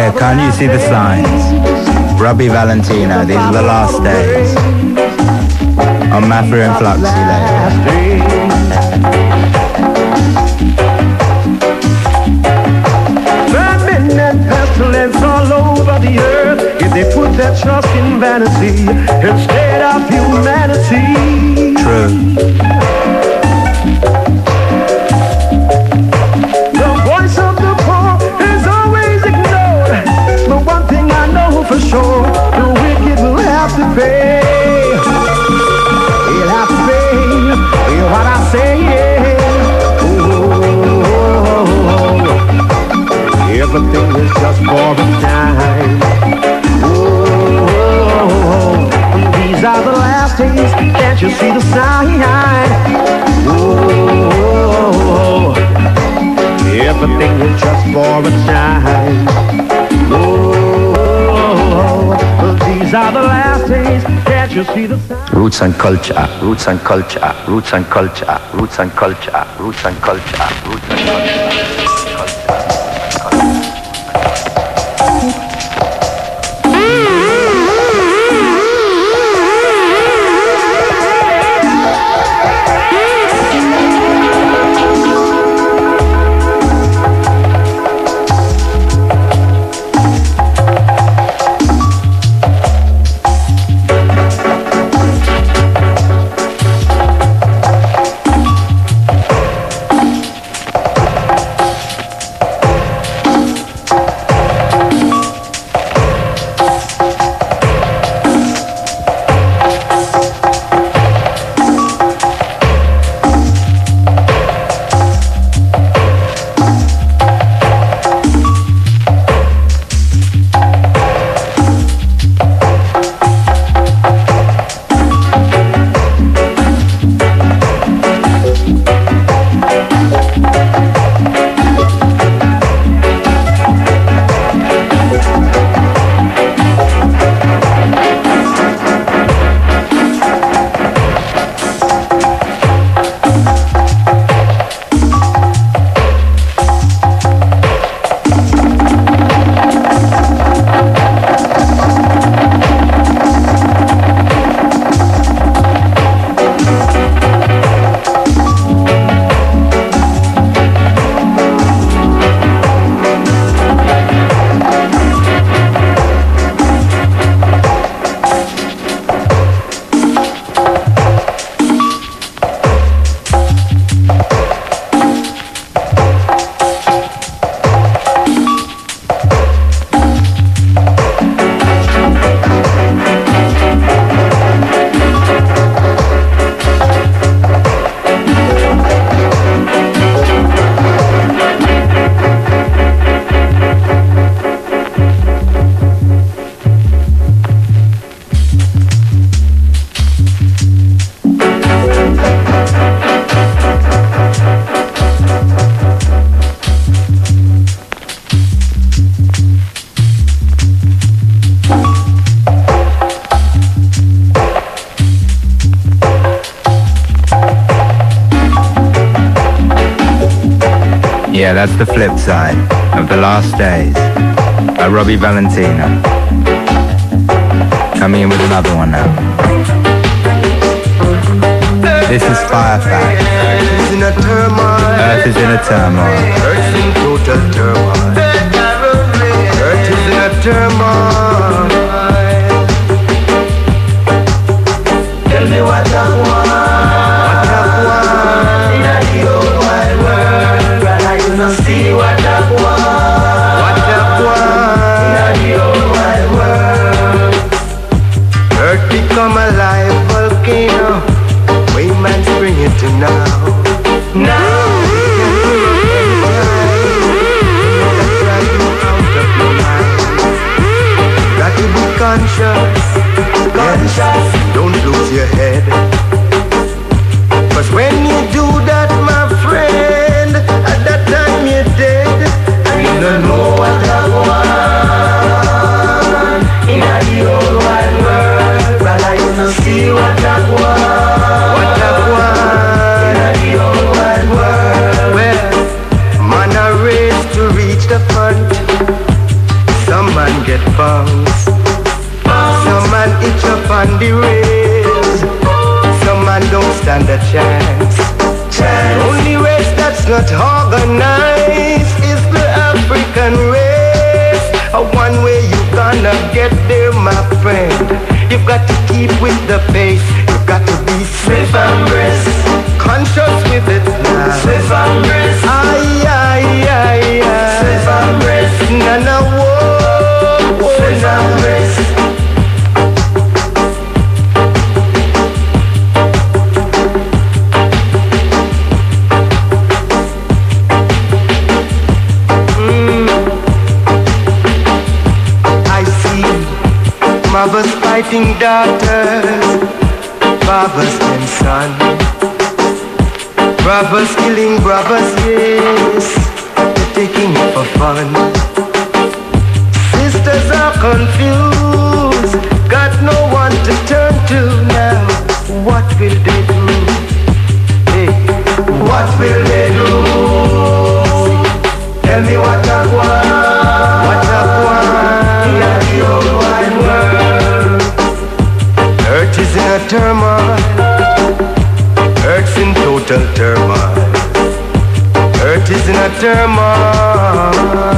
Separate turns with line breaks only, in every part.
Yeah, can't you see the signs? Robbie Valentino, these are the last days. On Mafia and Fluxy label.
Famine and pestilence all over the earth. If they put their trust in vanity instead of humanity.
True.
The voice of the poor is always ignored. But one thing I know for sure, the wicked will have to pay. He'll have to pay. Hear what I say, yeah. Everything is just for a time. Oh, these are the last days. Can't you see the sign? Oh, everything is just for a time. Oh, these are the last days. Can't you see the sign?
Roots and culture, roots and culture, roots and culture, roots and culture, roots and culture, roots and culture.
Yeah, that's the flip side of The Last Days by Robbie Valentino. Coming in with another one now. This is Fire Fact. Earth is in a turmoil.
Earth in total turmoil. Earth is in a turmoil. Tell me what I want. See what I want. What I want. In the whole wide world. Earth become a live volcano. We man bring it to now. Now. punks. Some man itch up on the rails. Some man don't stand a chance. The only race that's not organized is the African race. One way you gonna get there, my friend. You've got to keep with the pace. You've got to be swift and brisk, conscious with it now. Swift and brisk. Aye, aye, aye, aye. Swift and brisk. Nana, whoa, swift and brisk. Mothers fighting daughters, fathers and sons. Brothers killing brothers, yes, they're taking it for fun. Sisters are confused, got no one to turn to now. What will they do? Hey, what will they do? Tell me what I want. What I want in the old wide world. Earth is in a turmoil. Earth's in total turmoil. Earth is in a turmoil.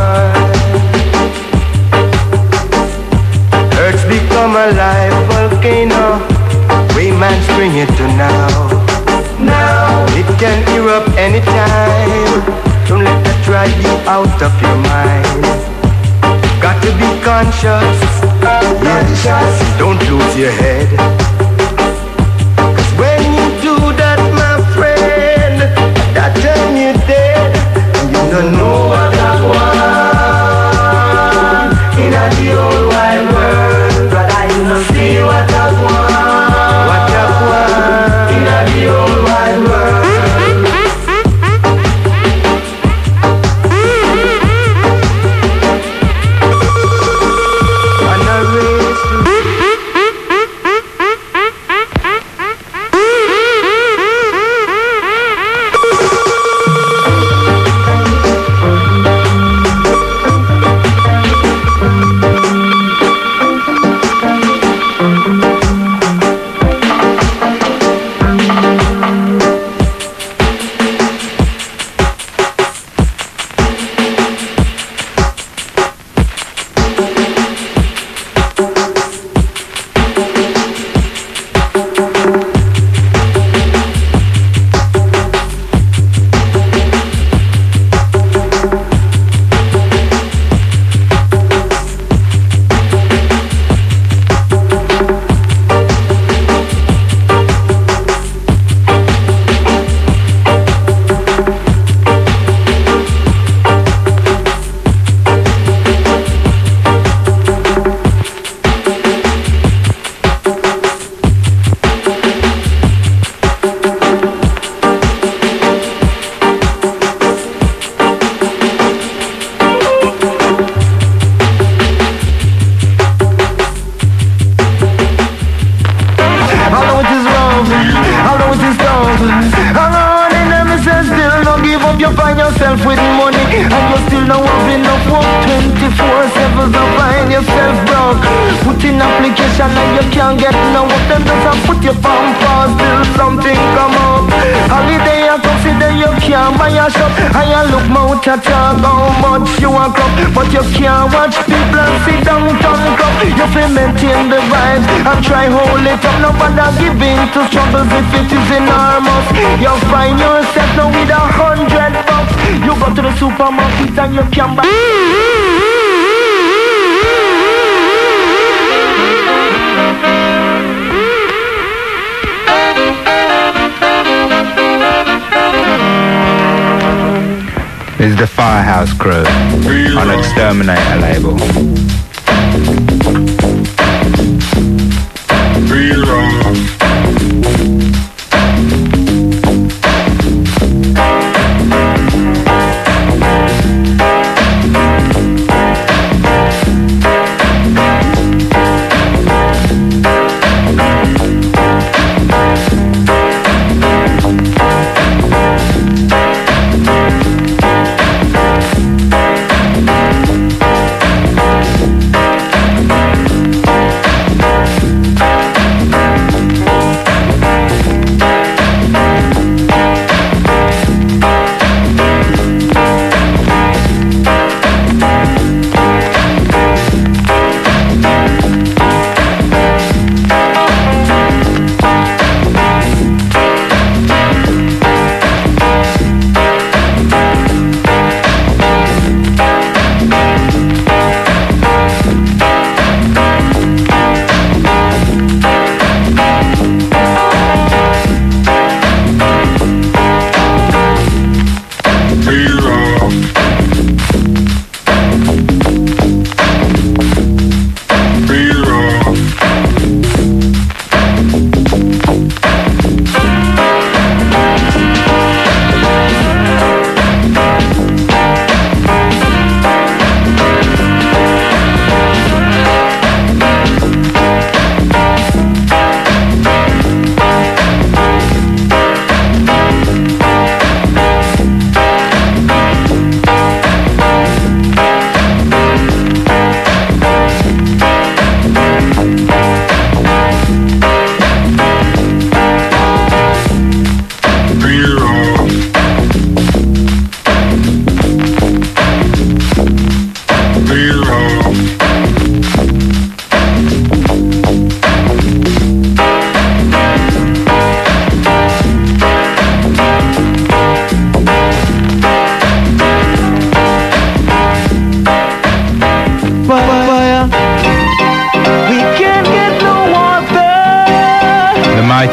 Earth's become a live volcano. We man's bring it to now. Now it can erupt anytime. Don't let that drive you out of your mind. Got to be conscious. Yes, don't lose your head. Cause when you do that, my friend, that time you're dead. And you don't know what I want in the old wide world. But I don't see what I want. What I want in the old wide world. Talk how much you want up, but you can't watch people and sit down tongue up. You feel maintain the vibes and try hold it up. Nobody give in to struggles if it is enormous. You find yourself now with $100. You go to the supermarket and you can buy.
This is the Firehouse Crew on Exterminator label.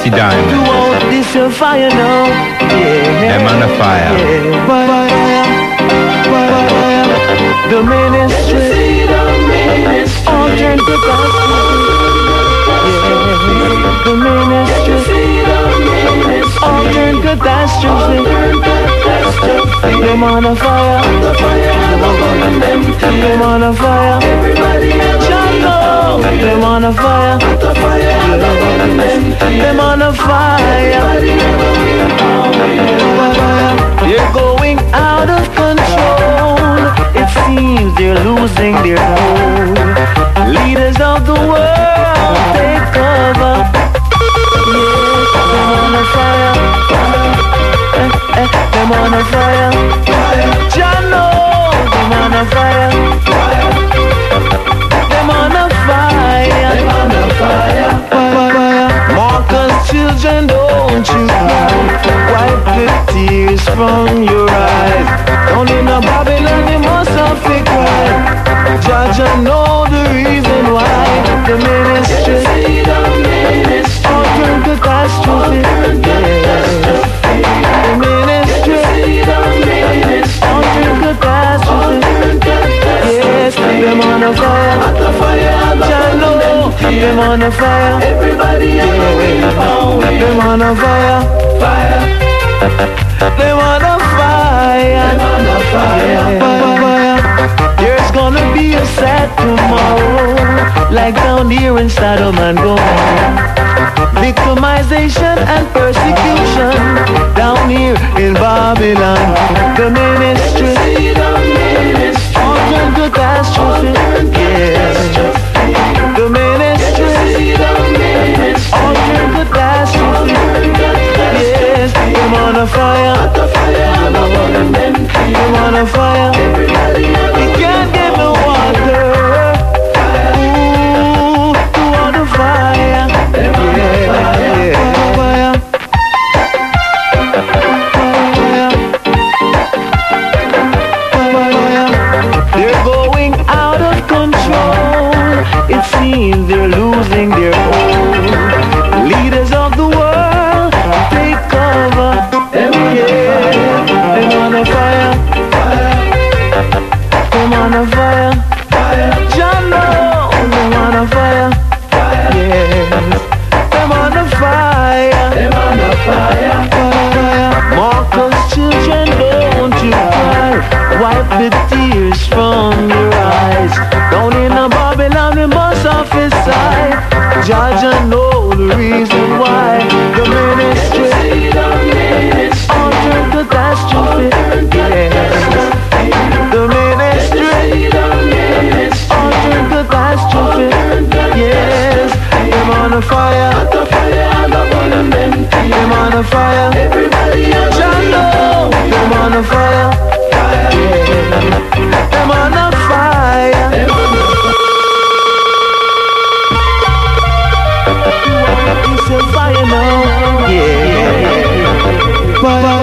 Dirty Diamond.
Throughout this fire now. Yeah.
Them on the fire.
Yeah. Fire. The ministry. All turn to gospel. Yeah. The ministry. All turn catastrophe. Them on a fire. Them on a fire. Jungle. Them on a fire. Them on a fire. They're going out of control. It seems they're losing their hold. Leaders of the world take cover. Yes, them on a fire. Them on a fire. Jano, them on a fire. Them on a fire. Marcus, children, don't you cry. Wipe the tears from your eyes. Down in the Babylon, you must have to cry. Judge, I know the reason why. The ministry all turn catastrophe. The ministry all turn catastrophe. Yes, them on a fire. Jalo, them on a fire. Everybody them on a fire. Them on a fire. There's gonna be a sad tomorrow, like down here in Sodom and Gomorrah. Victimization and persecution down here in Babylon. The ministry all turn catastrophe. Yes. The ministry all turn catastrophe. Yes. Them on a fire. Them on a fire. You can't get no water. Ooh, to all the fire. They're going out of control. It seems they're losing their hold. Leaders of the world take cover. Yeah. Them on a fire. Them on a fire. Jano, them on a fire. Yes. Them on a fire. Marcus, children, don't you cry. Wipe the tears from your eyes. Down in the Babylon, we must off his side. Judge, I know the reason why. The ministry all turn catastrophe. Yes. The ministry all turn catastrophe. Yes. Them on a fire. Them on a fire. Jalo, them on a fire. Them on a fire. It's a fire now. Yeah. Fire.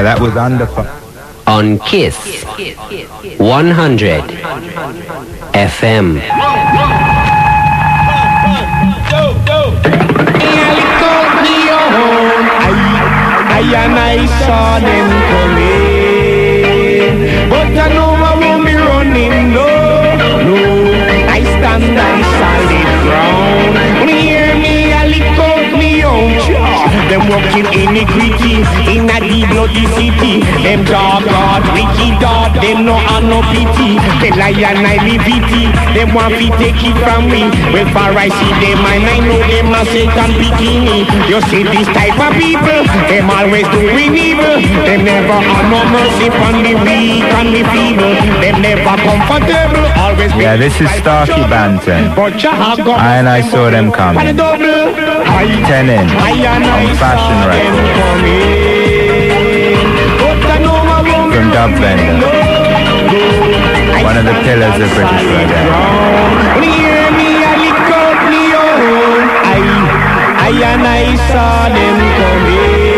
Yeah, that was Under Fire.
On Kiss 100 FM.
And I saw them coming, but I know I won't be running, no. I stand on solid ground. When you hear me, I lick out me own jaw. Them walking iniquity in a deep bloody city. Them dog God, wicked dog, them no have no pity. The lion I live it, them want to take it from me. Well, far I see them and I know them a Satan bikini. You see this type of people, them always doing evil. Them never have no mercy on the weak and the feeble. Them never comfortable, always.
Yeah, this is Starkey Banton. And I saw them coming. 10 in on Fashion Records. From Dub Vendor, one of the pillars of British reggae.
I saw them coming.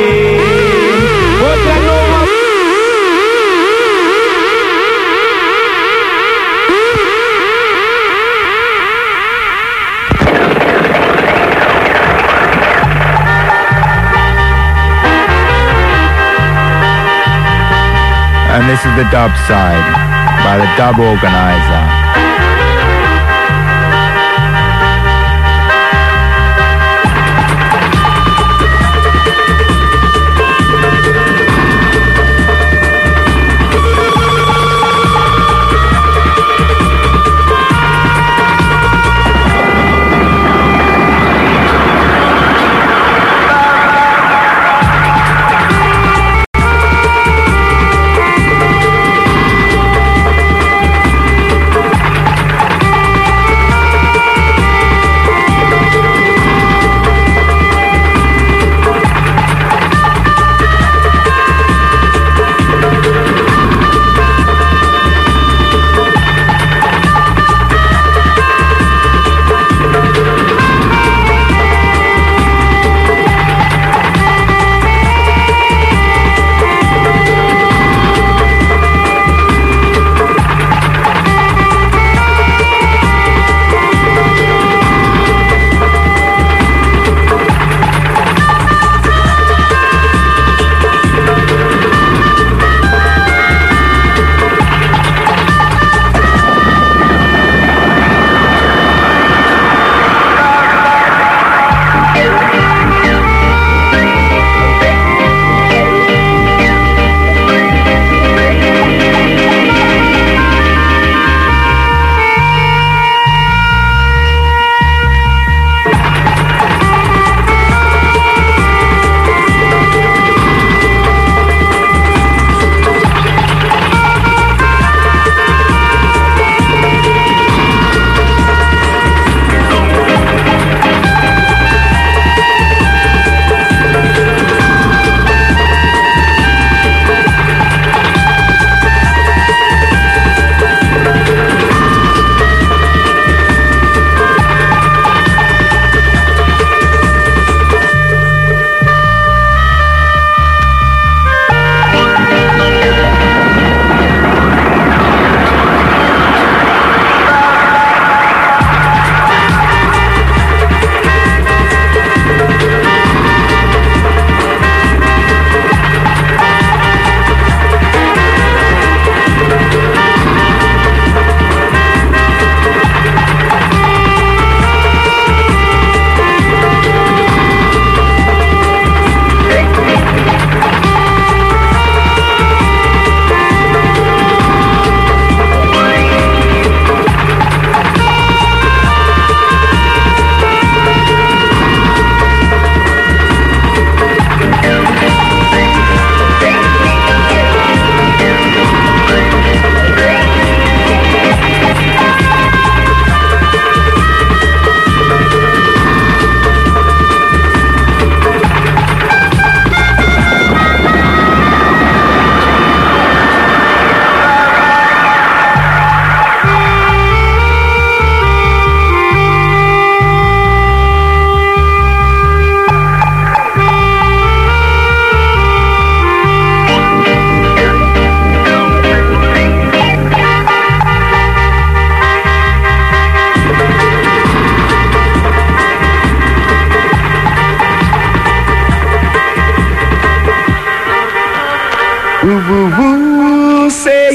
And this is the dub side by the Dub Organizer.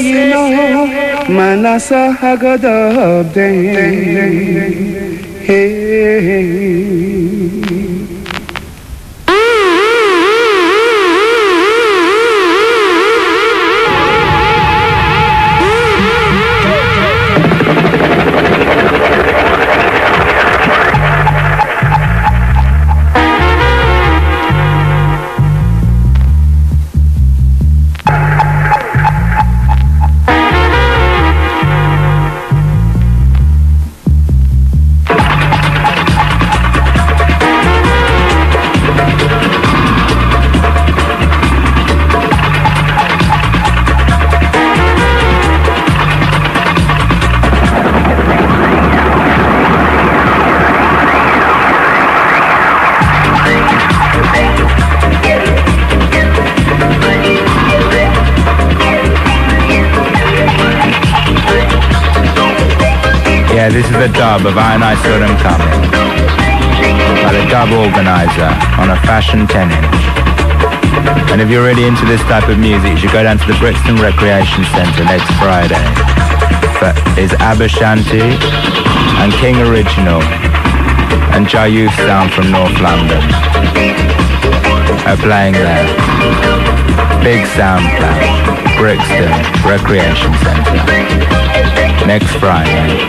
you know, man, I saw I got up there. Hey.
Yeah, this is the dub of I and I Saw Them Coming by the dub organizer on a fashion 10-inch. And if you're really into this type of music, you should go down to the Brixton Recreation Centre next Friday. That is Abashanti and King Original and Jayuf Sound from North London are playing there. Big Sound Clash, Brixton Recreation Centre, next Friday.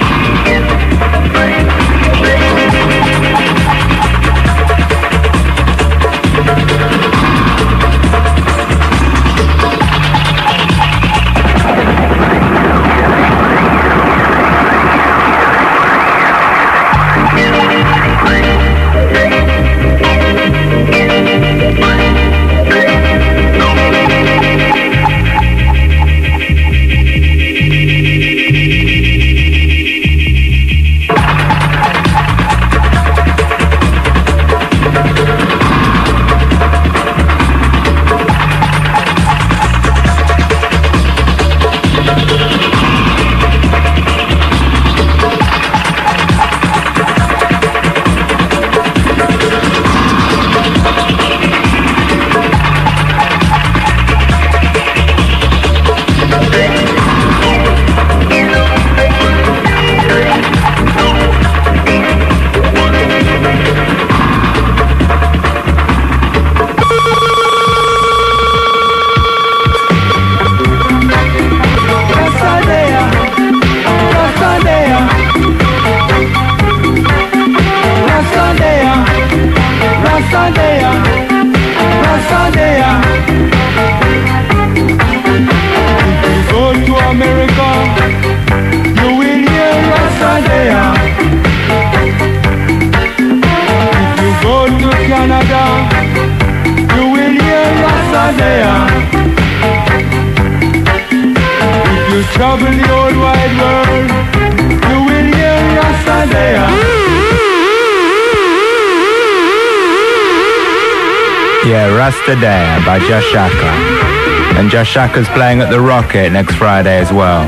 Yeah, Rastadea by Jashaka. And Jashaka's playing at the Rocket next Friday as well.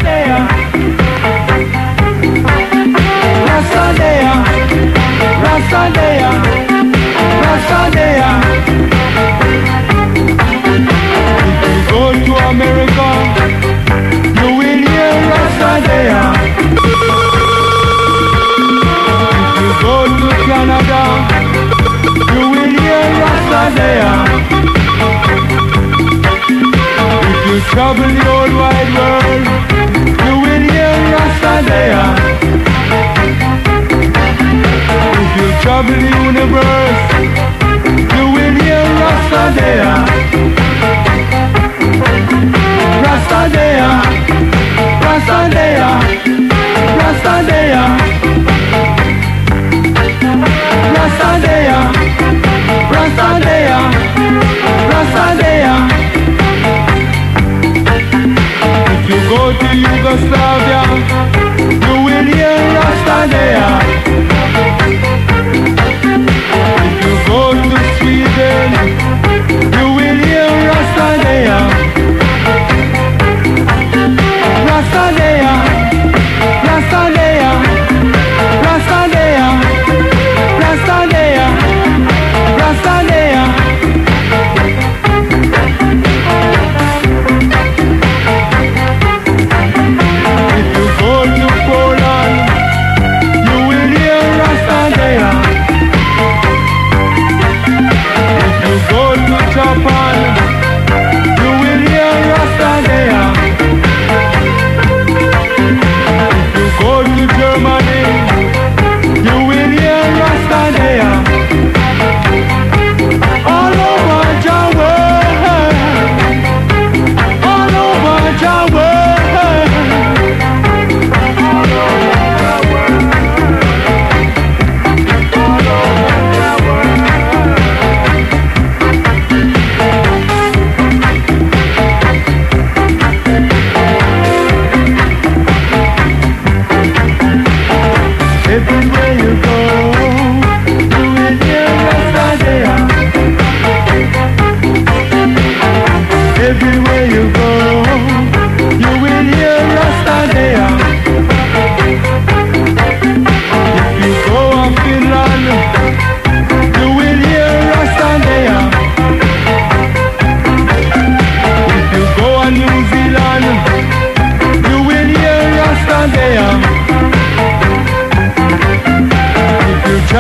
Rastadea, Rastadea, Rastadea. If you go to America, you will hear Rastadea. If you go to Canada, you will hear Rastadea. If you travel the whole wide world, you will hear Rastadea. If you travel the universe, you will hear Rastadea. Rastadea, Rastadea, Rastadea, Rastadea, Rastadea, Rastadea. If you go to Yugoslavia, you will hear Rastadea. If you go to Sweden, you will hear Rastadea. Rastadea, Rastadea, Rastadea, Rastadea, Rastadea.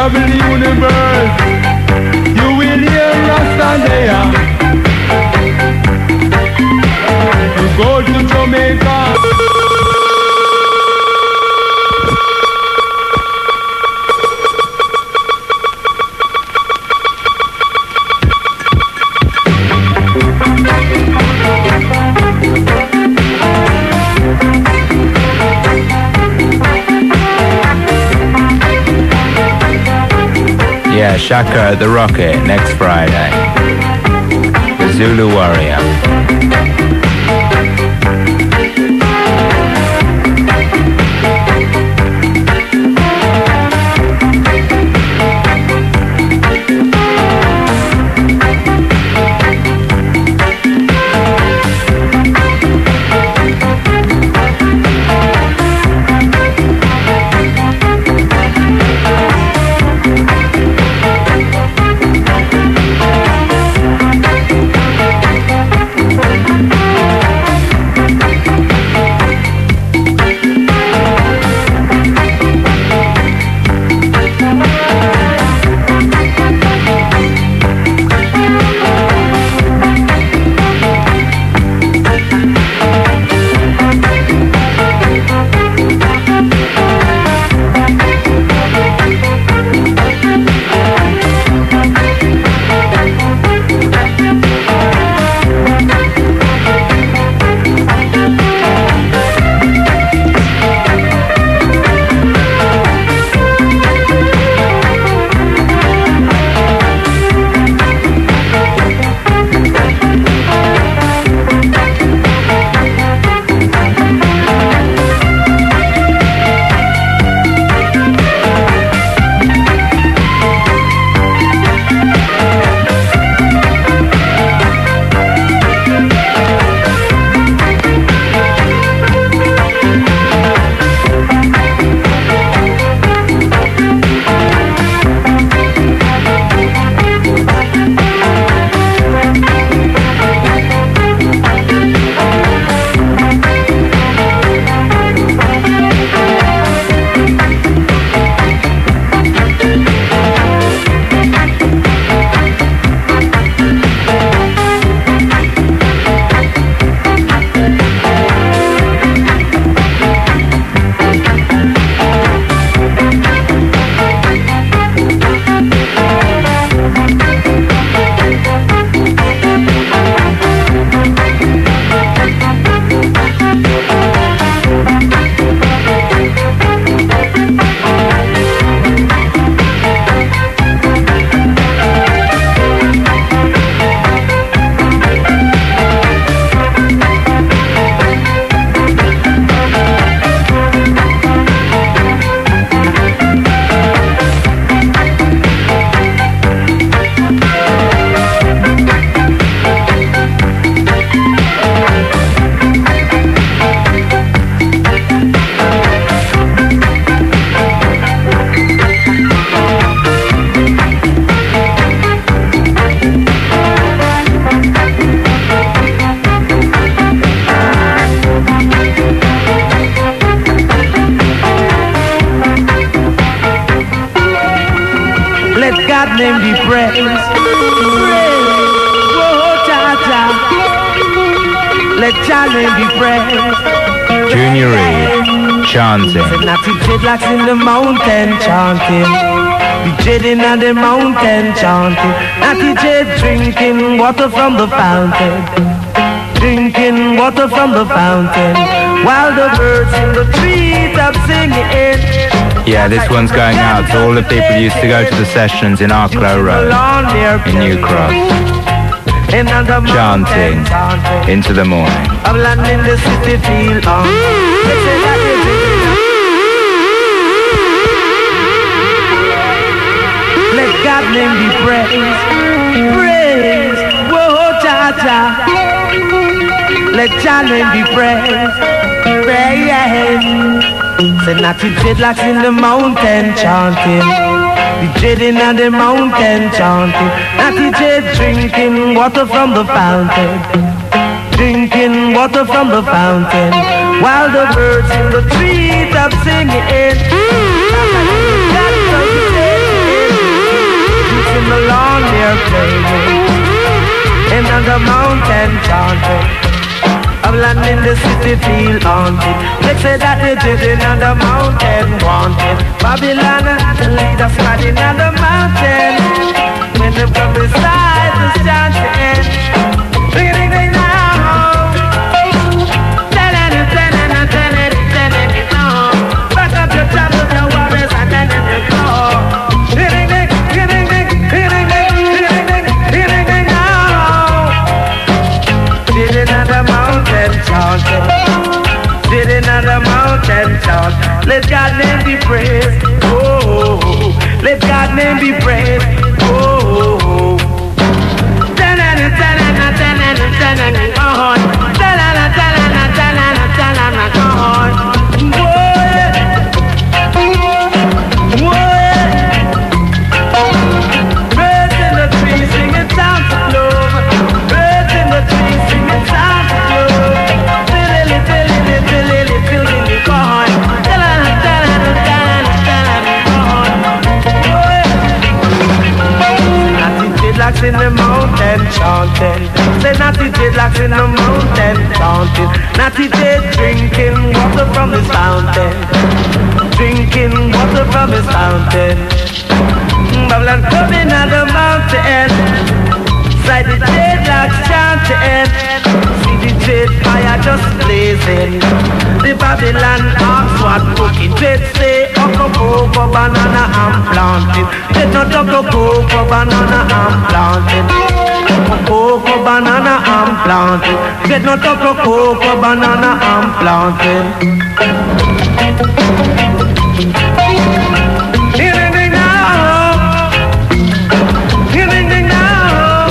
travel the universe, you will hear Rasta there. You go to Jamaica. Yeah, Shaka at the Rocket next Friday. The Zulu Warrior.
God name be praised. Praise, oh cha-cha. Let Jah name be praised.
Junior Reid, chanting.
Say natty dreadlocks in the mountain chanting. The dreading on the mountain chanting. Natty dread drinking water from the fountain. Drinking water from the fountain. While the birds in the treetop singing.
Yeah, this one's going out to all the people who used to go to the sessions in Arklow Road in New Cross, chanting into the morning.
I'm landing the city feel on. Let God name be praised. Praise, whoa, cha-cha. Let Jah name be praised. Praise. Say natty dreadlocks in the mountain chanting. The dreading on the mountain chanting. Natty dread drinking water from the fountain. Drinking water from the fountain. While the birds in the treetop singing.
in the lawn they're playing, and on the mountain chanting, of land in the city feel haunted. They say that they're living on the mountain wanted. Babylon, the leaders riding on the mountain, when they come beside the chanting, ring now. Back up your troubles, your worries, and then you go. Ring now. Sitting on the mountain chanting, sitting on the mountain chant. Let God's name be praised. Oh, let God's name be praised. Oh. In the mountain chanting, say natty dreadlocks in the mountain chanting, natty dead drinking water from his fountain, drinking water from his fountain. Babylon coming out the mountain, side the dreadlocks chanting, see the dread fire just blazing. The Babylon asks what cooking dread say, cocoa, banana and planting. Dread not cocoa, banana and planting. Cocoa, banana and planting. Dread not cocoa, banana and planting. Hearing now, hearing now.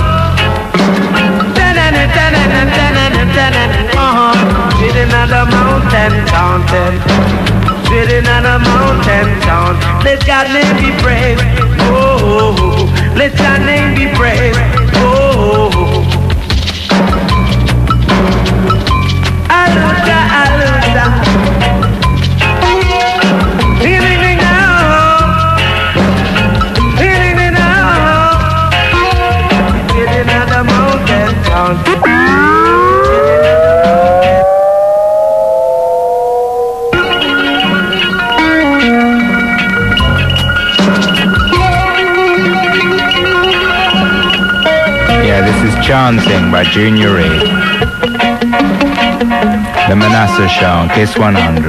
Sitting on the mountain chanting, sitting on the mountain chant. Let God's name be praised. Oh, let your name be praised. Oh, Hallelujah, hallelujah. Healing now, healing now. Sitting on the mountain chant.
Chanting by Junior Reid. The Manasseh Show on Kiss 100.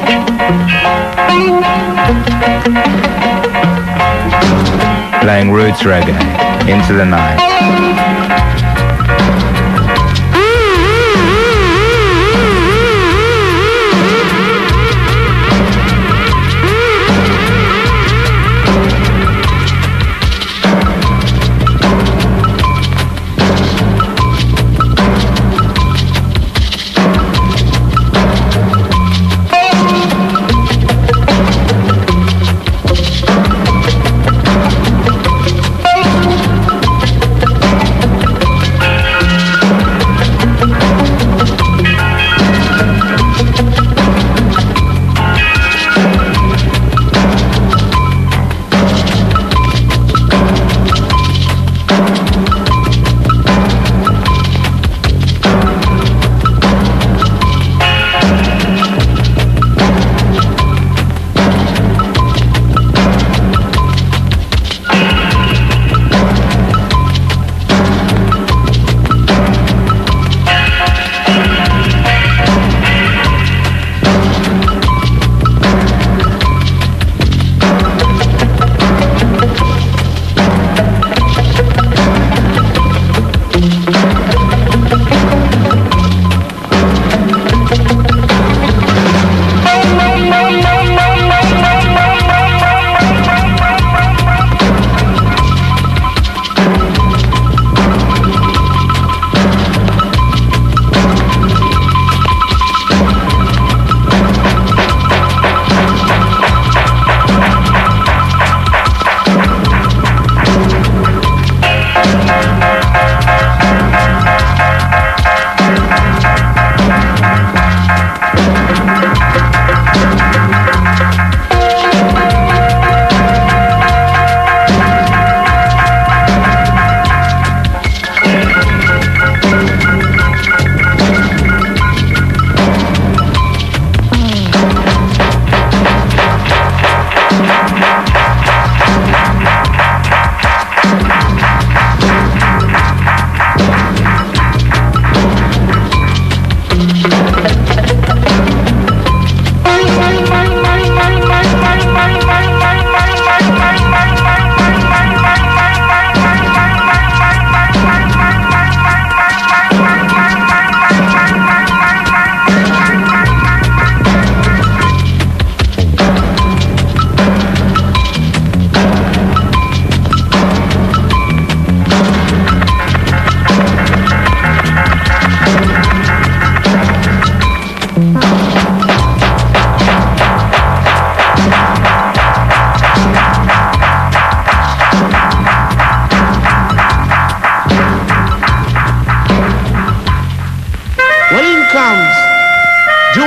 Playing roots reggae into the night.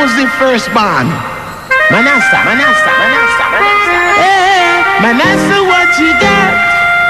was the first born? Manasseh. Hey, Manasseh, what you got?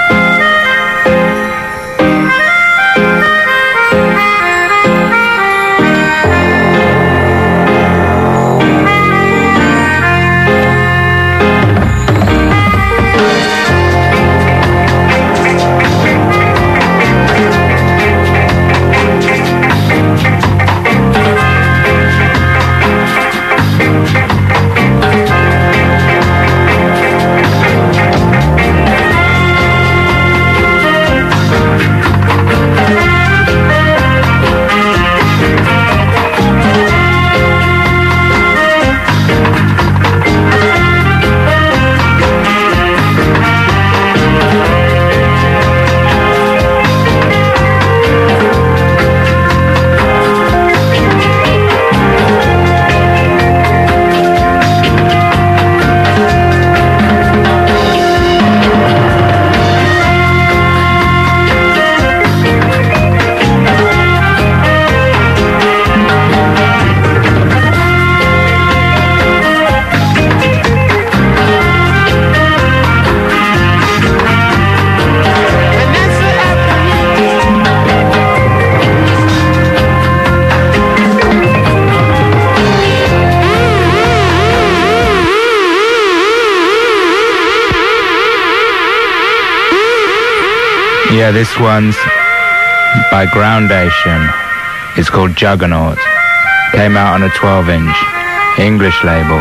Yeah, this one's by Groundation. It's called Juggernaut. Came out on a 12-inch English label.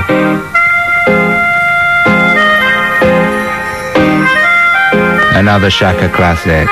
Another Shaka classic.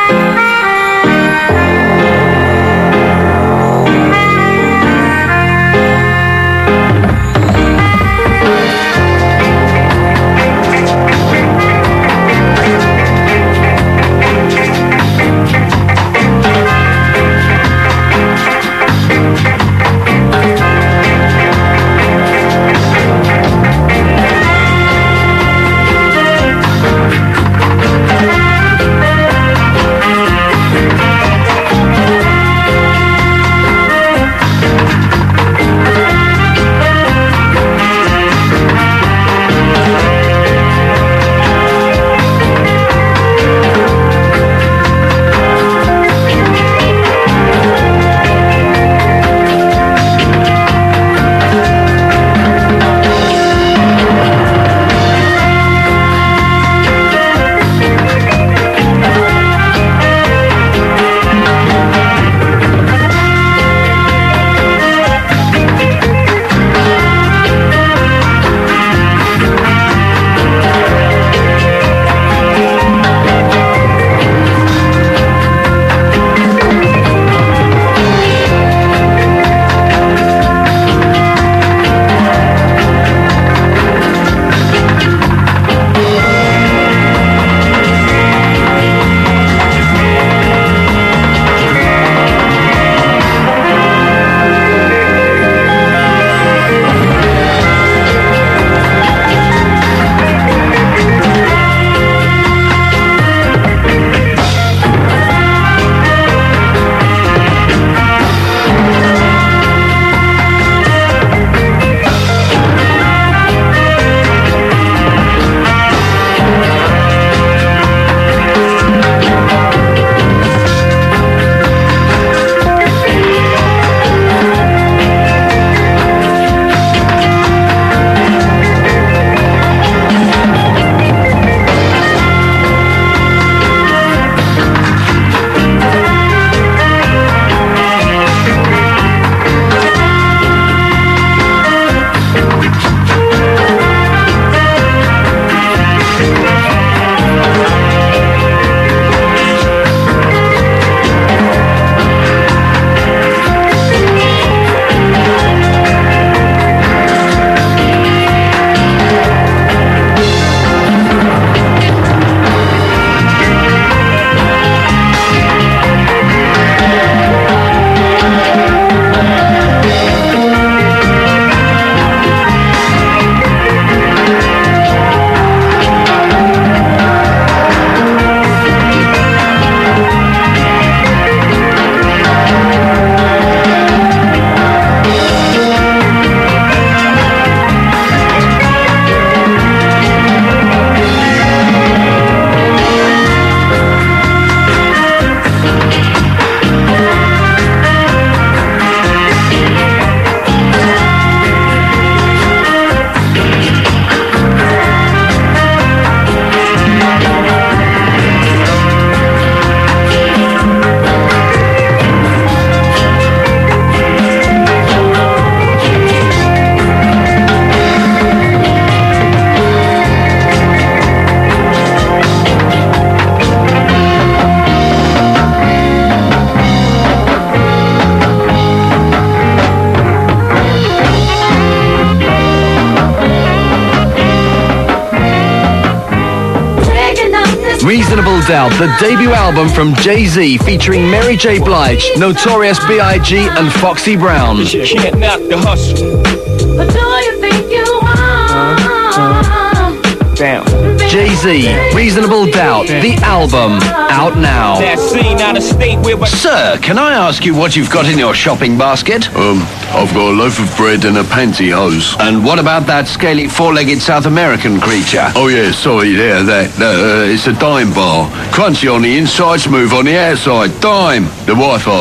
Reasonable Doubt, the debut album from Jay-Z featuring Mary J. Blige, Notorious B.I.G. and Foxy Brown.
Can't knock the hustle.
But do you think you want?
Damn.
Jay-Z, Reasonable Doubt, the album, out now.
That scene out of state where...
Sir, can I ask you what you've got in your shopping basket?
I've got a loaf of bread and a pantyhose.
And what about that scaly four-legged South American creature?
Oh yeah, sorry, yeah, that it's a dime bar. Crunchy on the inside, smooth on the outside. Dime, the Wi-Fi.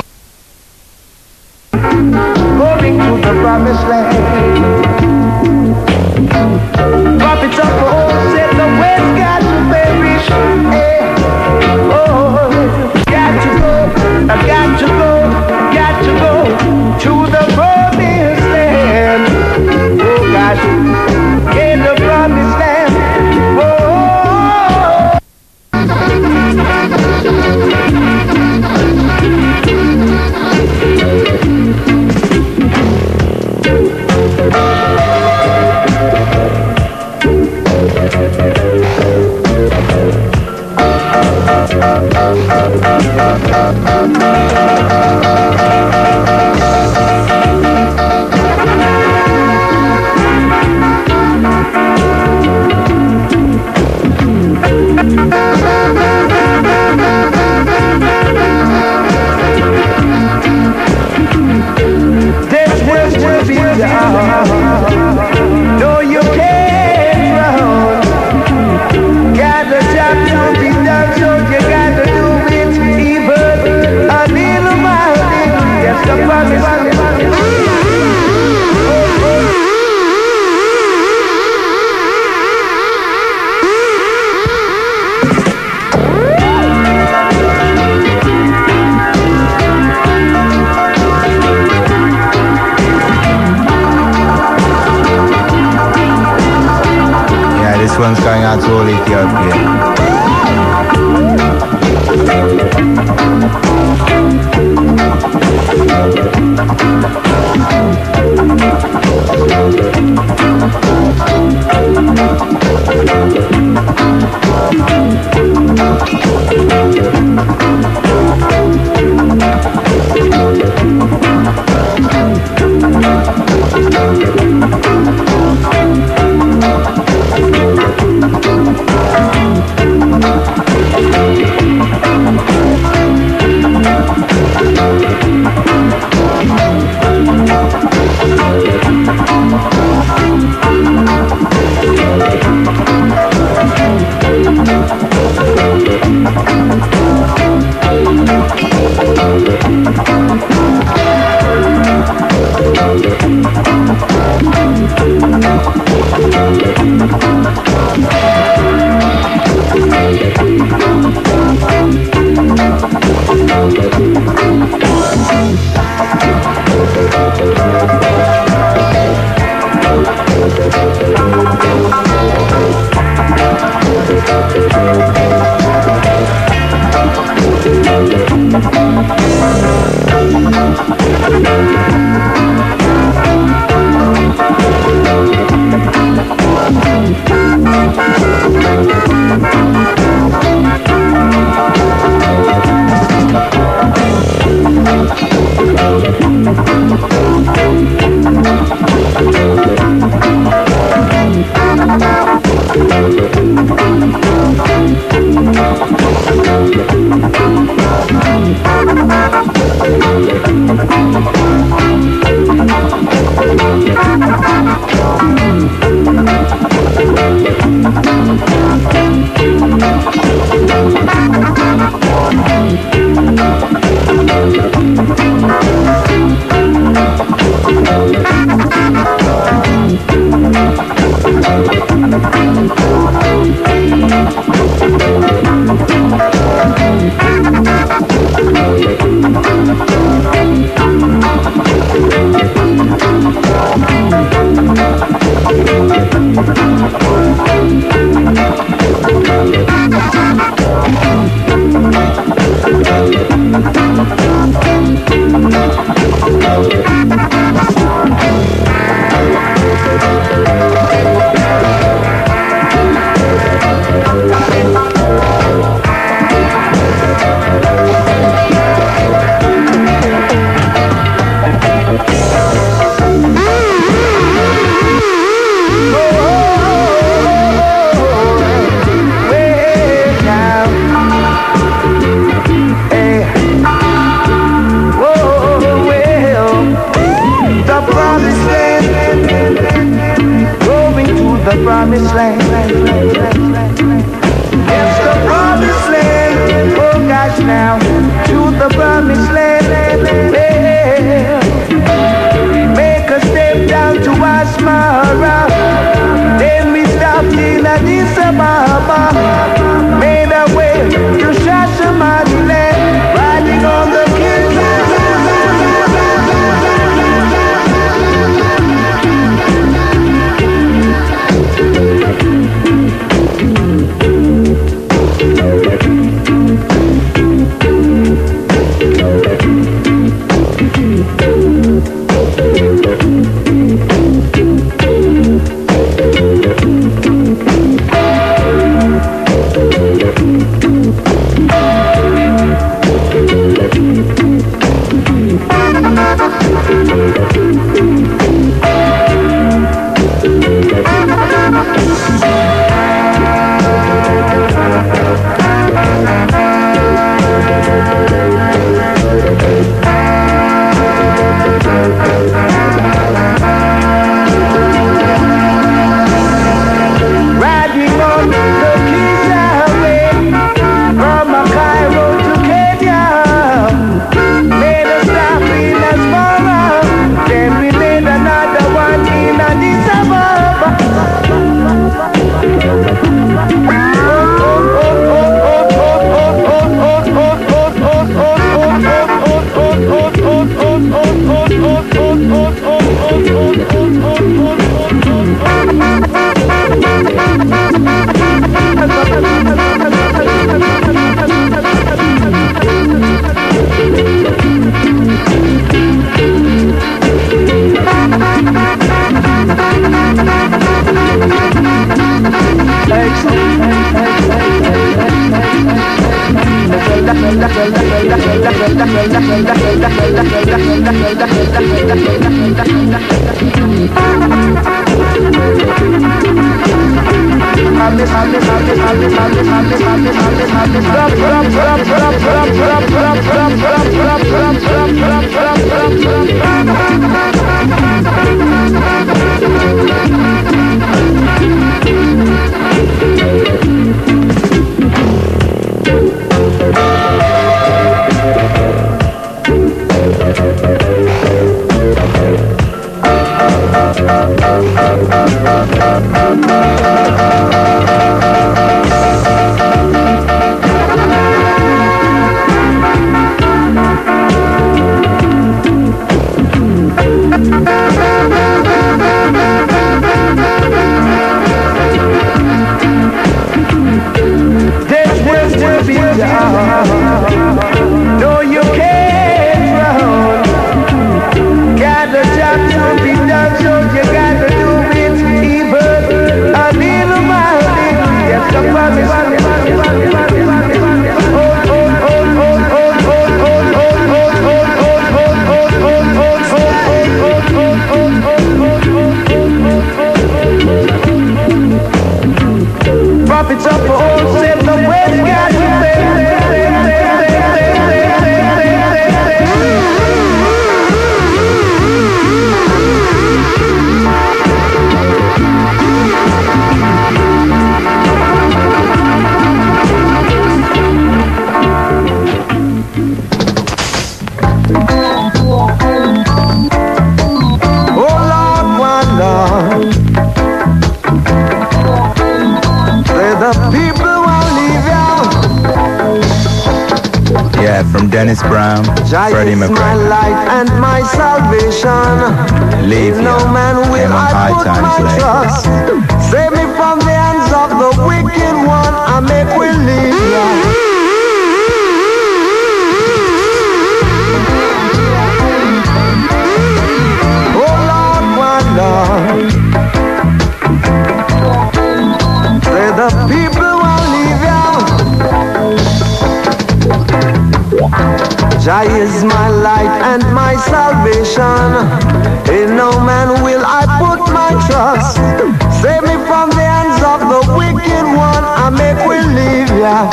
Going to the promised land. Prophets of old said the west got to perish. Oh, got to go, I got to go, got to go to the promised land. Oh gosh, in the promised land. Oh. No, you can't run. Got the job to be done, so you got to do it even a little while. Yes, the promise.
This one's going out to all Ethiopia.
promised land. It's the promised land. Oh gosh, now to the promised land. Yeah. Make a step down to Asmara. Then we stopped in Addis Ababa. Made our way to Shashamaniland, riding on the King's
Dennis Brown, Freddie McGregor.
My light and my salvation.
Leave
no man will I put my trust. Save me from the hands of the wicked one. I make believe. Oh Lord, wonder. Say the people will leave you. Jah is my light and my salvation. In no man will I put my trust. Save me from the hands of the wicked one. I make believe, yeah.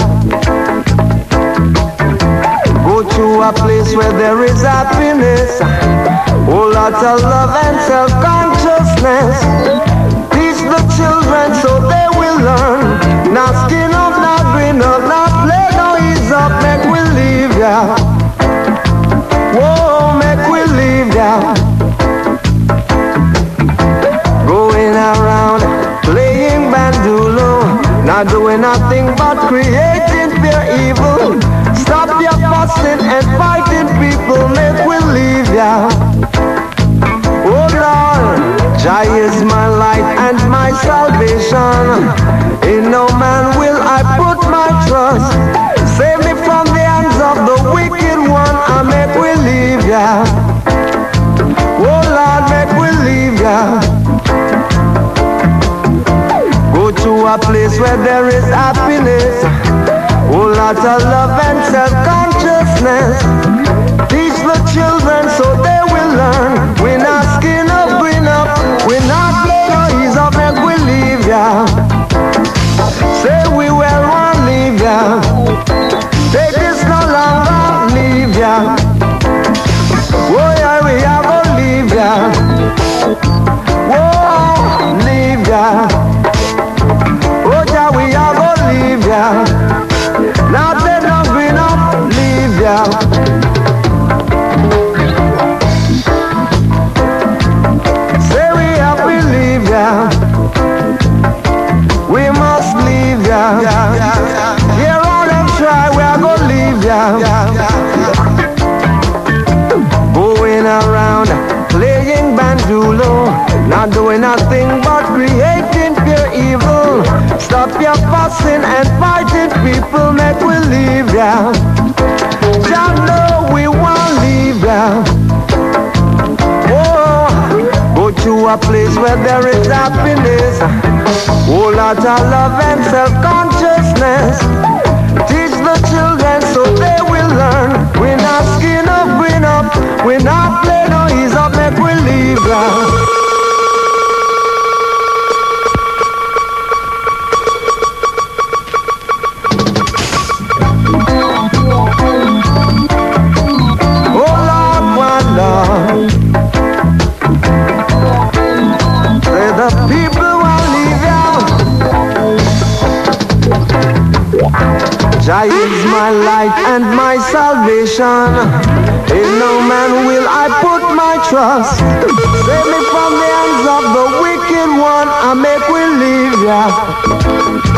Go to a place where there is happiness. Whole lot of love and self-consciousness. Teach the children so not doing nothing but creating pure evil. Stop your fussing and fighting, people, make we leave ya. Oh Lord, Jah is my light and my salvation. In no man will I put my trust. Save me from the hands of the wicked one, and make we leave ya. Oh Lord, make we leave ya. Go to a place where there is happiness, whole lot of love and self-consciousness. Teach the children so they will learn. We're not skin up, green up. We're not play no ease up, make we leave ya. Say we will want leave ya. Take this no longer, leave ya. Oh yeah, we are gonna leave ya. Whoa, leave ya. Oh yeah, we are gonna leave ya. Now they don't green up, leave ya. Say we have to leave ya. We must leave ya. Hear all them try, we are gonna leave ya. Going around playing bandulo, not doing nothing but creating pure evil. Stop your fussing and fighting, people, make we leave ya. Jah know we won't leave ya. Oh, go to a place where there is happiness, whole lot of love and self-consciousness. Teach the children so they will learn. We're not skin up, green up. We're not play no ease up, make we leave ya. Jah is my light and my salvation. In no man will I put my trust. Save me from the hands of the wicked one, and make we leave ya.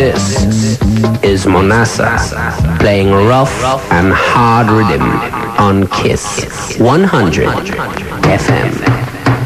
This is Monasa playing rough and hard rhythm on Kiss 100 FM.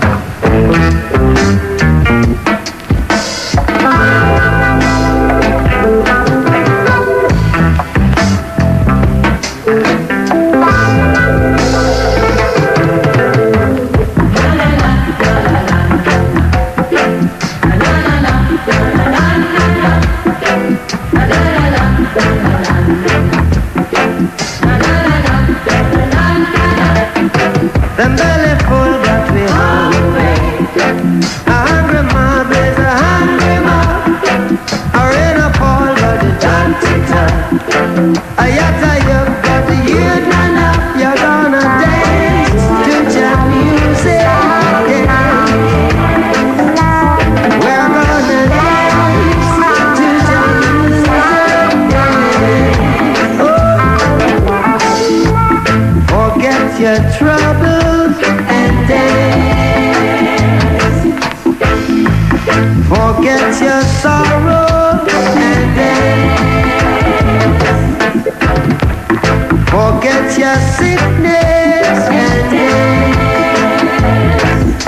Them belly full but we hungry. A hungry mob is a hungry mob. Or in a fall but the janty. A yatta you got the youth and up. You're gonna dance to jam music. Yeah. We're gonna dance to jam music. Yeah. Oh. Forget your troubles and dance. Forget your sorrow and dance. Forget your sickness and dance.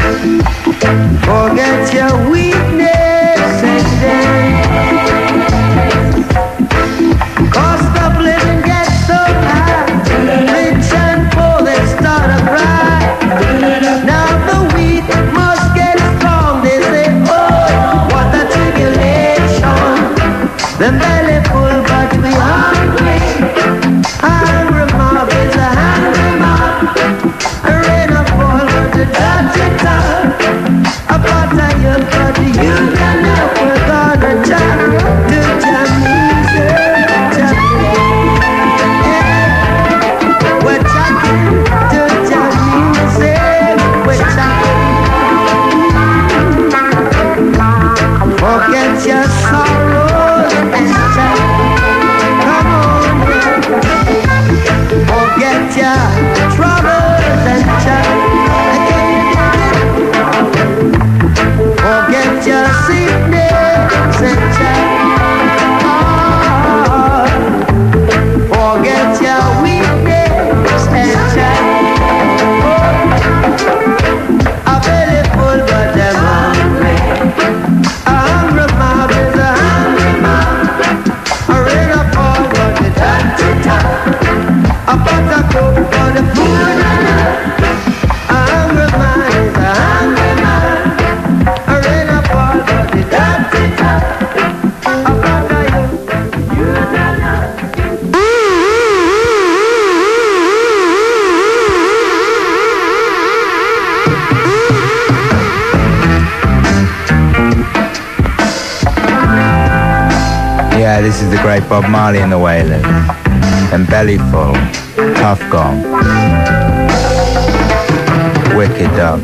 Forget your weakness and dance. Cost of living gets so high. Rich and poor, they start to cry. Now the weak must get strong. They say, oh, what a tribulation. Them belly full, but we hungry. Hungry mob is a hungry mob. A rain of fall, but the dirty top. A butter you got the youth and up. We're gonna jam to jam music. Jam. We're jamming to jam music. We're jamming. Forget your sorrows and jam. Come on, forget your troubles and jam. Forget your sickness and jam. Forget your weakness and jam. A belly full but them hungry. A hungry mob is a hungry mob. A rain of fall but the dirty top. A pot of coke for the food and a hungry man is a hungry man. A rain of fall but the dirty top. A pot of you and
Yeah, this is the great Bob Marley and the Wailers. And Bellyful, Tough Gong, Wicked Dog.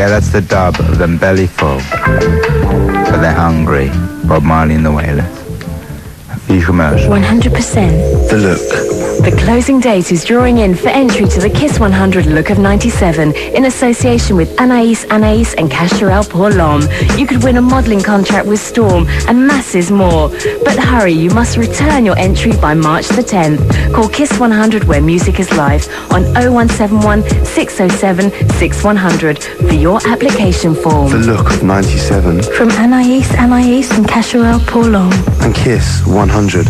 Yeah, that's the dub of them belly full. But they're hungry. Bob Marley and the Wailers. A few commercials.
100%.
The look.
The closing date is drawing in for entry to the Kiss 100 Look of 97 in association with Anaïs and Castorel Pourlom. You could win a modelling contract with Storm and masses more. But hurry, you must return your entry by March the 10th. Call Kiss 100 where music is live on 0171 607 6100 for your application form.
The Look of 97.
From Anaïs and Castorel Pourlom.
And Kiss 100.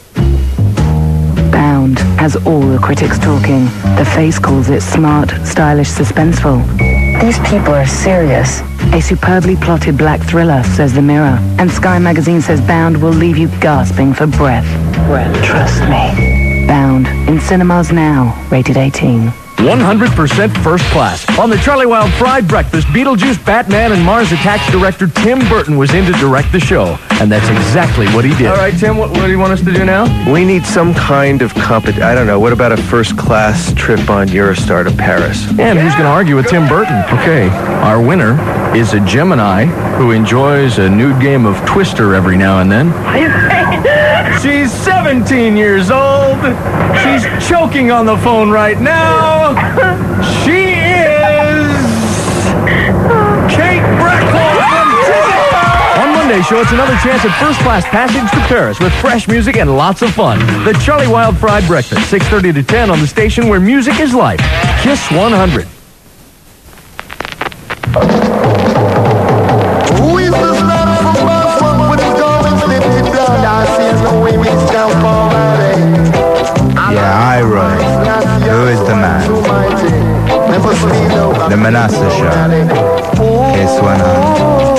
Bound has all the critics talking. The Face calls it smart, stylish, suspenseful.
These people are serious.
A superbly plotted black thriller, says The Mirror. And Sky Magazine says Bound will leave you gasping for breath. Trust me. Bound, in cinemas now, rated 18.
100% first class. On the Charlie Wild Fried Breakfast, Beetlejuice, Batman, and Mars Attacks director Tim Burton was in to direct the show. And that's exactly what he did.
All right, Tim, what do you want us to do now? We need some kind of I don't know, what about a first-class trip on Eurostar to Paris?
And who's going to argue with Tim Burton? Okay, our winner is a Gemini who enjoys a nude game of Twister every now and then. She's 17 years old. She's choking on the phone right now. She is Kate Brackle from Ticket. On Monday show, it's another chance at first-class passage to Paris with fresh music and lots of fun. The Charlie Wild Fried Breakfast, 6:30 to 10 on the station where music is life. Kiss 100.
Yeah, I Roy. Who is the man? The Manasseh Show. Kiss 100.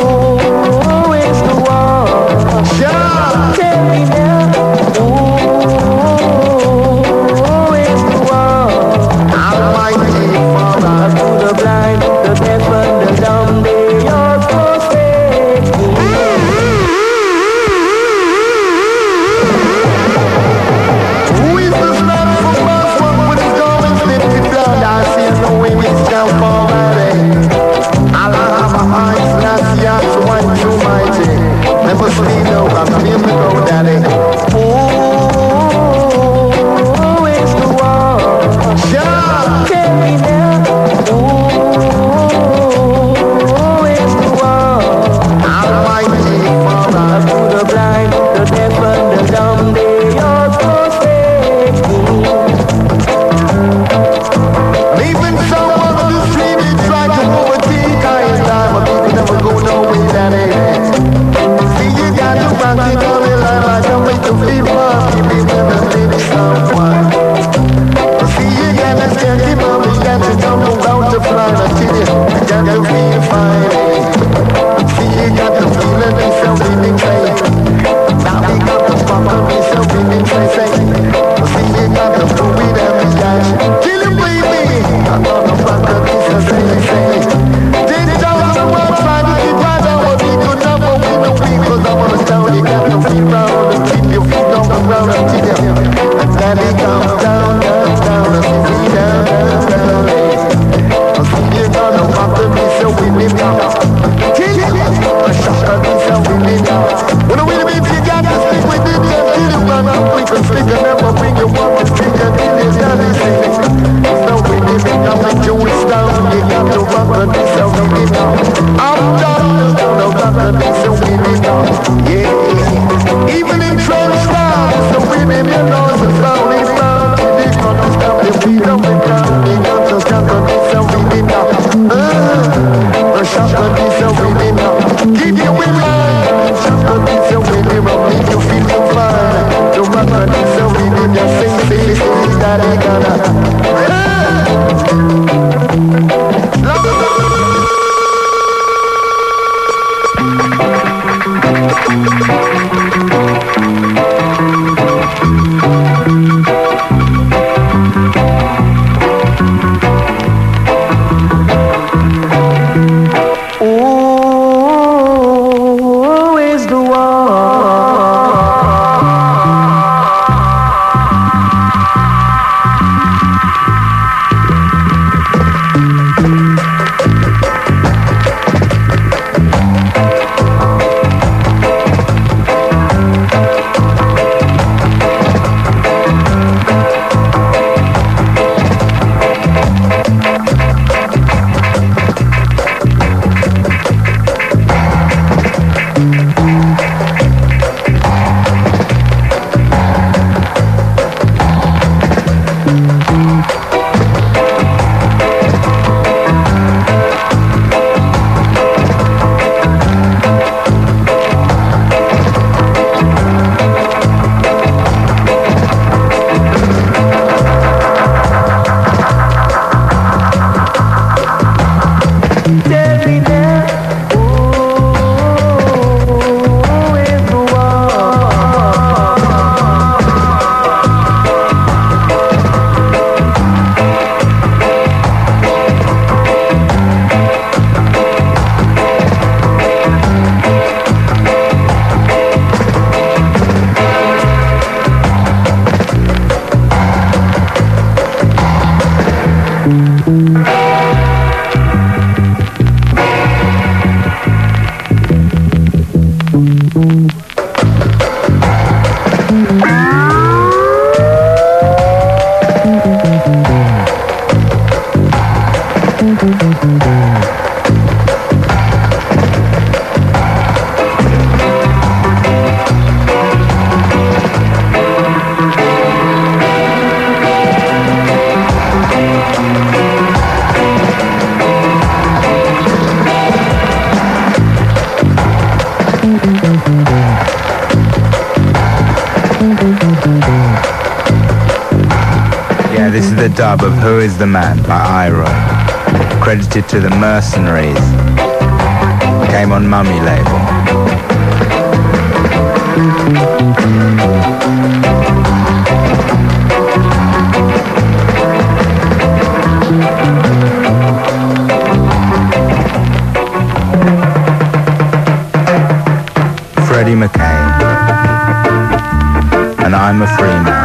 Yeah, this is the dub of Who Is the Man by Ira. Credited to the Mercenaries. Came on Mummy label. Freddie McCain, and I'm a free man.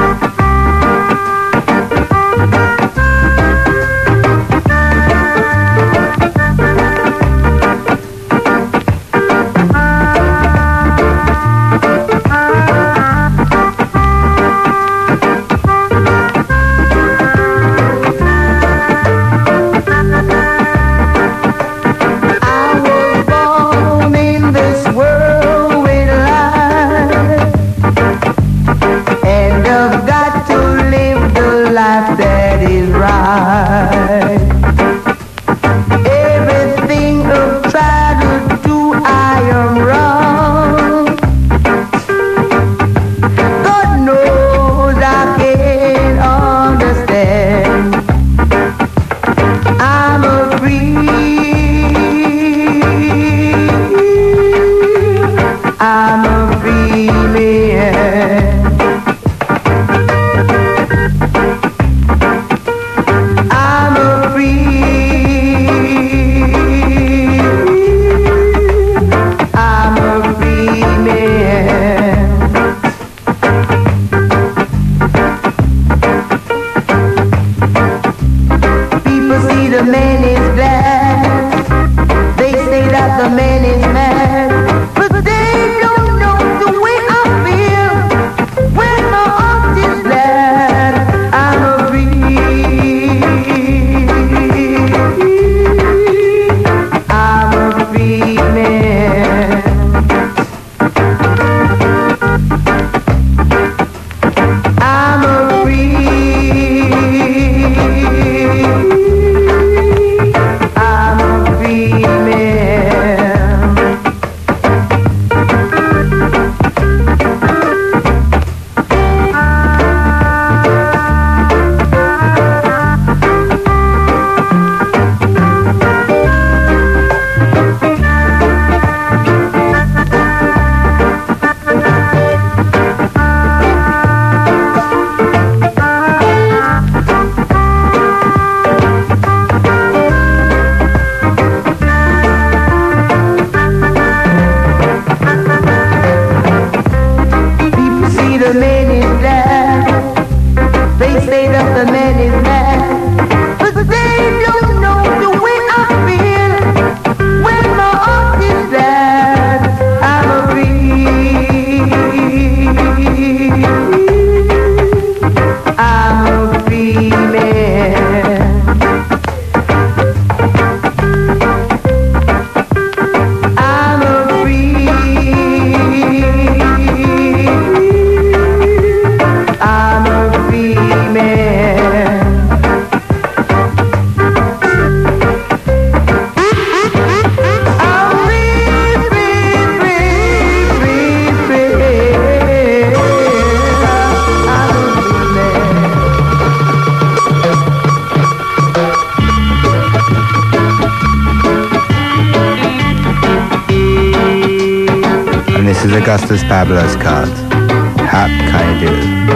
Augustus Pablo's card. How can you do?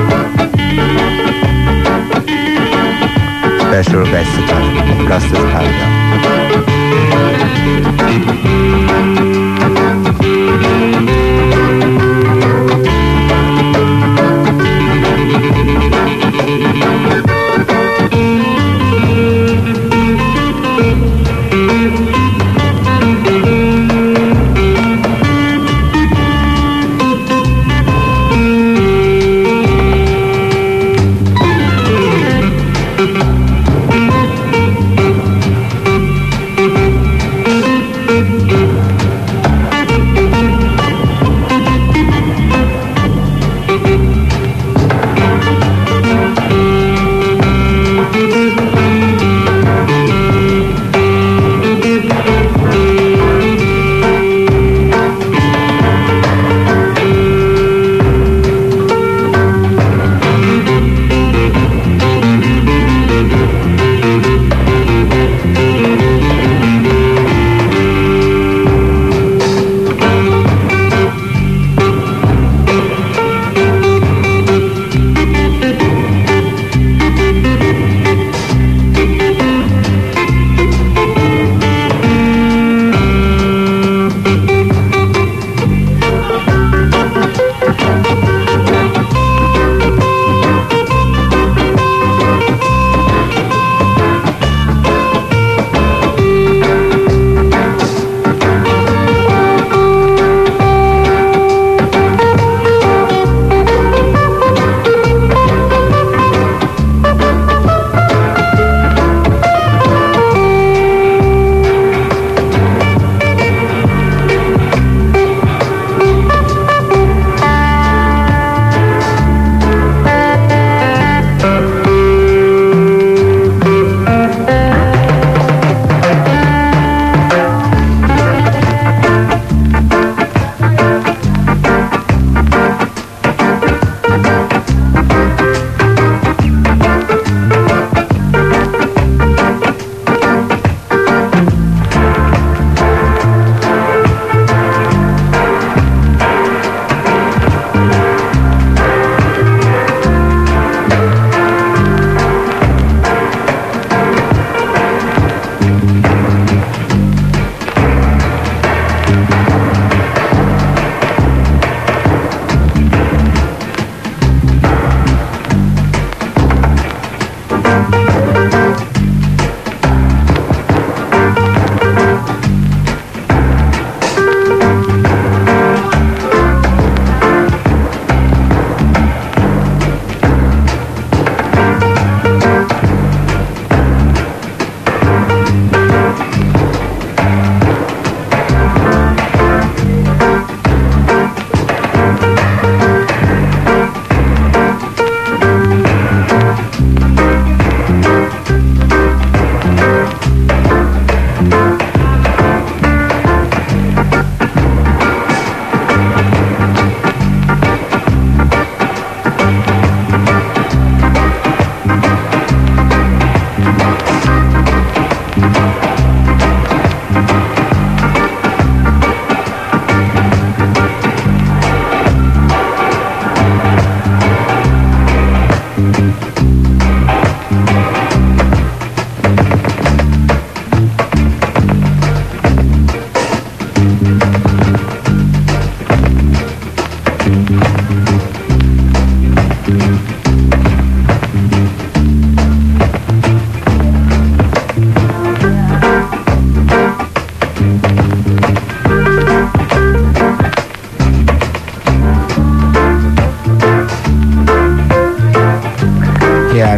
Special guest Augustus Pablo.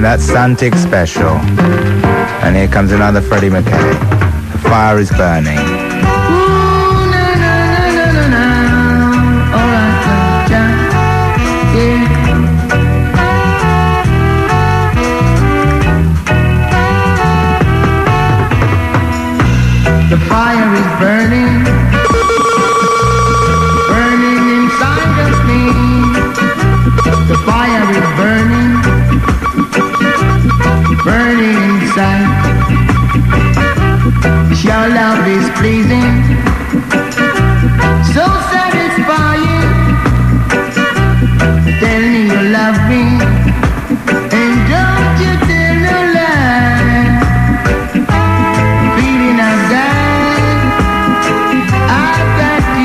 that's Santic Special. And here comes another Freddie McKay. The fire is burning.
The fire is burning, burning inside of me. The fire is burning, burning inside. Your love is pleasing, so satisfying. Tell me you love me, and don't you tell no lie. Feeling of that, I've got to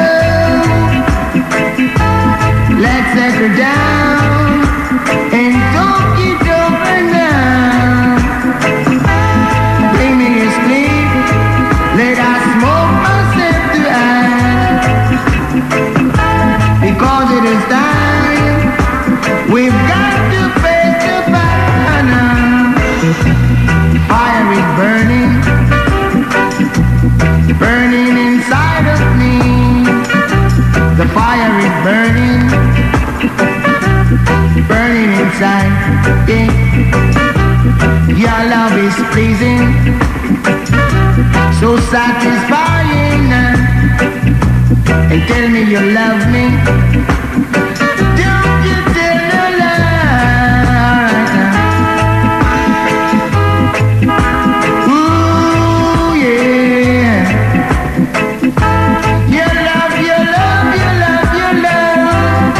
know. Let's settle down and talk it over now. Bring me a sleep, let us smoke myself to eye. Because it is time, we've got to face the fire now. Fire is burning, burning inside of me. The fire is burning, burning inside. Yeah. Your love is pleasing, so satisfying. And tell me you love me. Don't you tell no lie. Ooh, yeah. Your love, your love, your love, your love.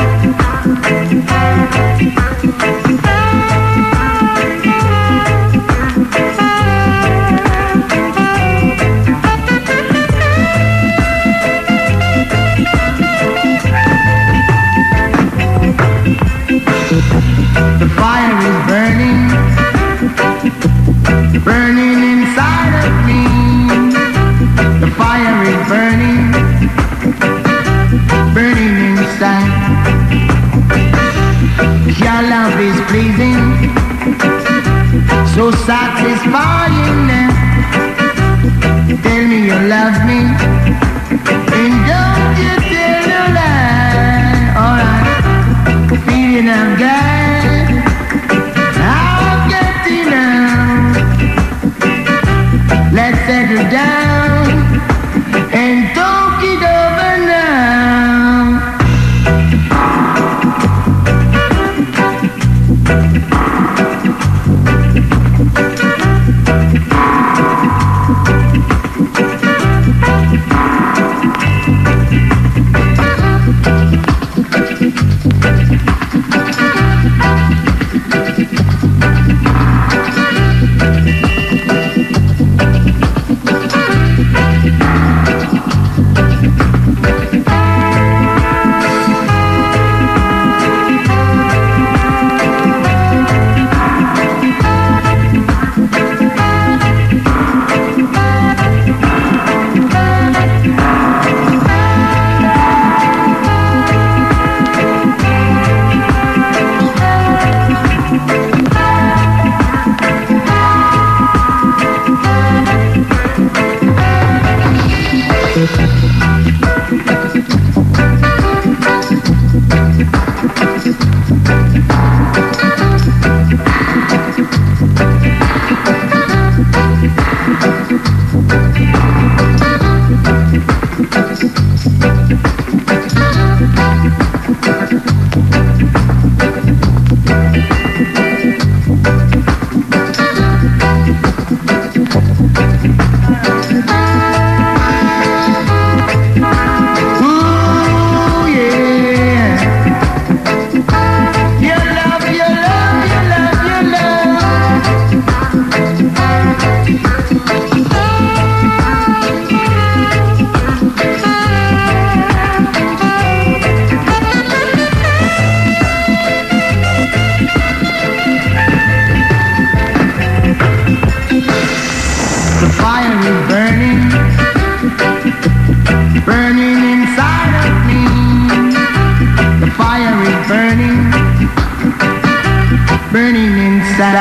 The fire is burning, burning inside of me. The fire is burning, burning inside. Your love is pleasing, so satisfying. Tell me you love me, and don't you tell no lie. Alright, feeling I'm glad I'll get enough. Let's settle down and talk it over now.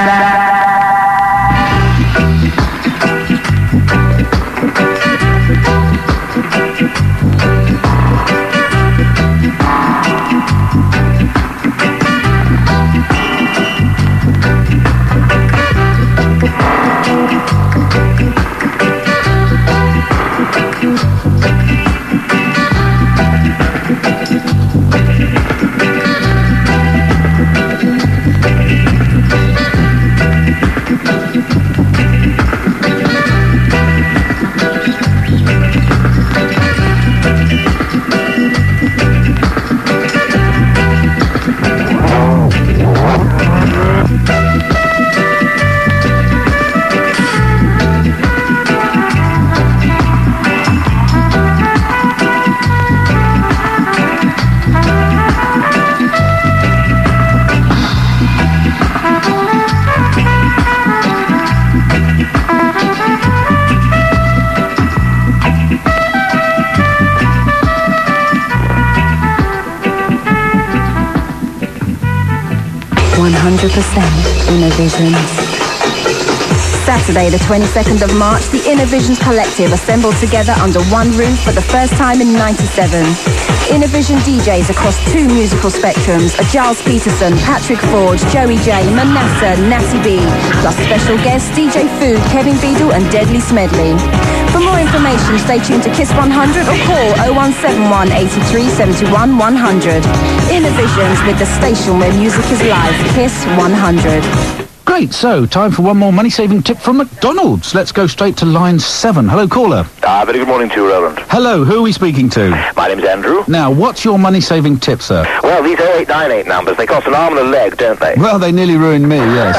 Innovisions. Saturday, the 22nd of March, the Innovisions Collective assembled together under one roof for the first time in '97. Innovision DJs across two musical spectrums are Giles Peterson, Patrick Forge, Joey J, Manasseh, Natty B, plus special guests DJ Food, Kevin Beadle and Deadly Smedley. For more information, stay tuned to Kiss 100 or call 0171 83 71 100. Innovisions, with the station where music is live. Kiss 100.
Great, so time for one more money-saving tip from McDonald's. Let's go straight to line 7. Hello, caller.
Very good morning to you, Roland.
Hello, who are we speaking to?
My name's Andrew.
Now, what's your money-saving tip, sir?
Well, these 0898 numbers, they cost an arm and a leg, don't they?
Well, they nearly ruined me, yes.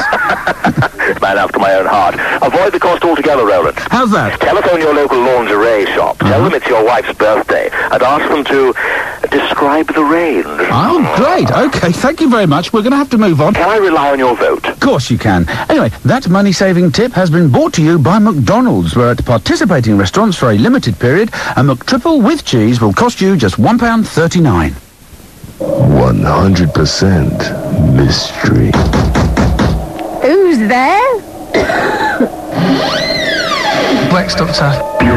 Man after my own heart. Avoid the cost altogether, Roland.
How's that?
Telephone your local lingerie shop. Tell them it's your wife's birthday and ask them to describe the range.
Oh, great. Okay, thank you very much. We're going to have to move on.
Can I rely on your vote?
Of course you can. Anyway, that money-saving tip has been brought to you by McDonald's, where at participating restaurants for a limited period, a McTriple with cheese will cost you just £1.39.
100% mystery.
Who's there?
Wax, Doctor.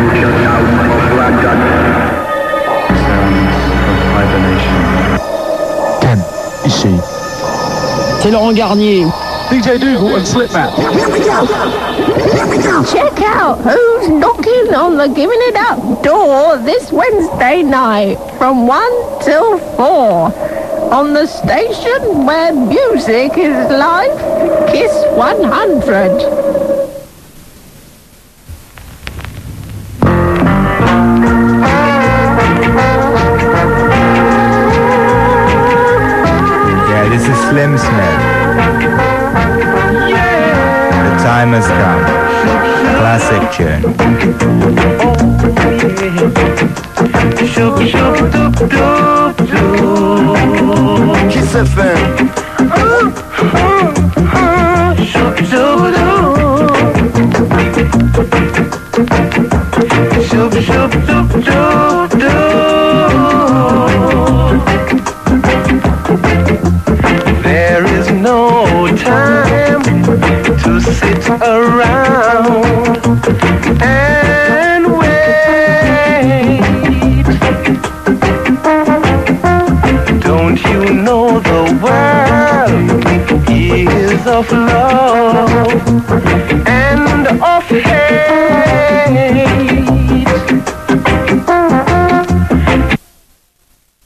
Ken, ici.
C'est Laurent Garnier. DJ Dougal and Slipmat.
Here we go. Check out who's knocking on the Giving It Up door this Wednesday night from 1 till 4 on the station where music is live, Kiss 100.
Yeah, this is Slim Smith. The time has come. Classic tune.
Kiss FM.
There is no time to sit around and wait. Don't you know the world is of love and of hate?